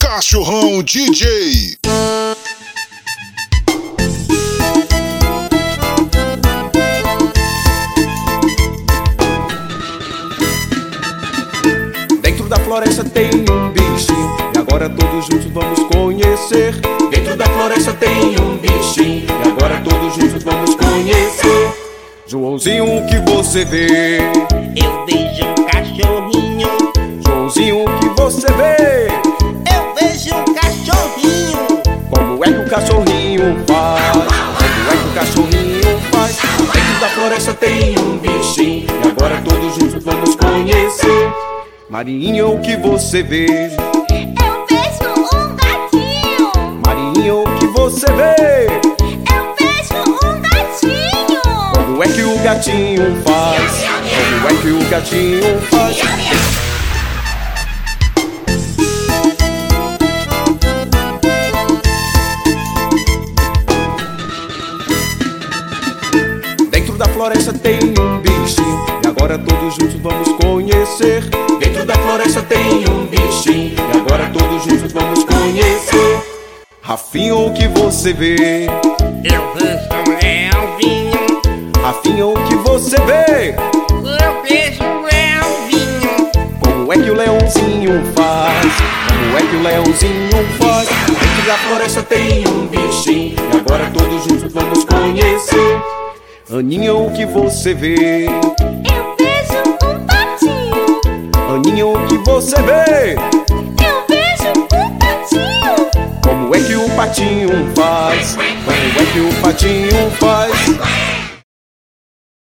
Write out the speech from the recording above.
Cachorrão DJ. Dentro da floresta tem um bichinho e agora todos juntos vamos conhecer. Dentro da floresta tem um bichinho e agora todos juntos vamos conhecer. Joãozinho, o que você vê? Eu vejo um cachorrinho. Joãozinho, o que você vê? Eu vejo um cachorrinho. Como é que o cachorrinho faz? Como é que o cachorrinho faz? Dentro da floresta tem um bichinho e agora todos juntos vamos conhecer. Marinha, o que você vê? Eu vejo um gatinho. Marinha, o que você vê? Eu vejo um gatinho. Como é que o gatinho faz? Como é que o gatinho faz? Dentro da floresta tem um bichinho e agora todos juntos vamos conhecer. Dentro da floresta tem um bichinho e agora todos juntos vamos conhecer. Rafinho, o que você vê? Eu vejo um leãozinho. Rafinho, o que você vê? Eu vejo um leãozinho. Como é que o leãozinho faz? Como é que o leãozinho faz? Dentro da floresta tem um bichinho e agora todos juntos vamos conhecer. Aninha, o que você vê? Eu vejo um patinho. Aninha, o que você vê? Eu vejo um patinho. Como é que o patinho faz? Como é que o patinho faz?